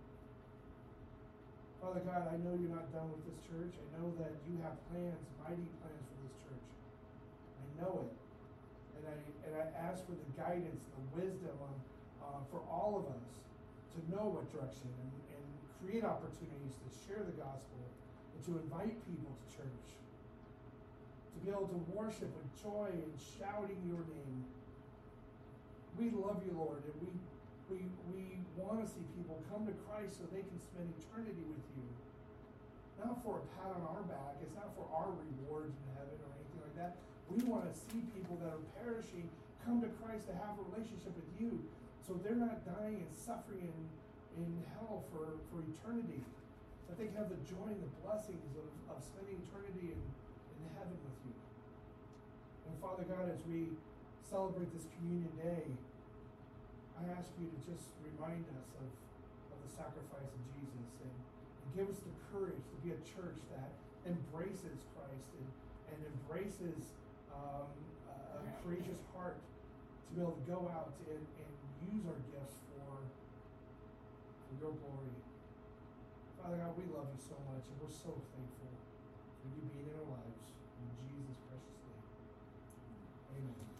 Father God, I know you're not done with this church. I know that you have plans, mighty plans for this church. I know it. And I and I ask for the guidance, the wisdom on, uh, for all of us to know what direction and, and create opportunities to share the gospel and to invite people to church. To be able to worship with joy and shouting your name. We love you, Lord, and we we we want to see people come to Christ so they can spend eternity with you. Not for a pat on our back, it's not for our rewards in heaven or anything like that. We want to see people that are perishing come to Christ to have a relationship with you, so they're not dying and suffering in, in hell for, for eternity. That they can have the joy and the blessings of, of spending eternity in, in heaven with you. And Father God, as we celebrate this communion day, I ask you to just remind us of, of the sacrifice of Jesus and, and give us the courage to be a church that embraces Christ and, and embraces um, a, a courageous heart to be able to go out and, and use our gifts for, for your glory. Father God, we love you so much and we're so thankful for you being in our lives. In Jesus' precious name. Amen.